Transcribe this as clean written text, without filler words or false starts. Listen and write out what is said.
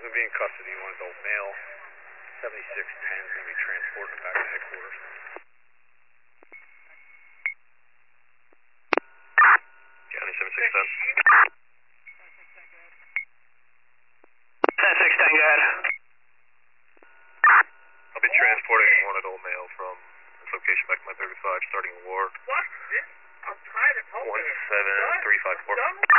going to be in custody. One adult male, 7610 is going to be transported back to headquarters. County 7610. 7610, go ahead. I'll be transporting one adult male from this location back to my 35, starting a war. What? I'm trying to help 17354.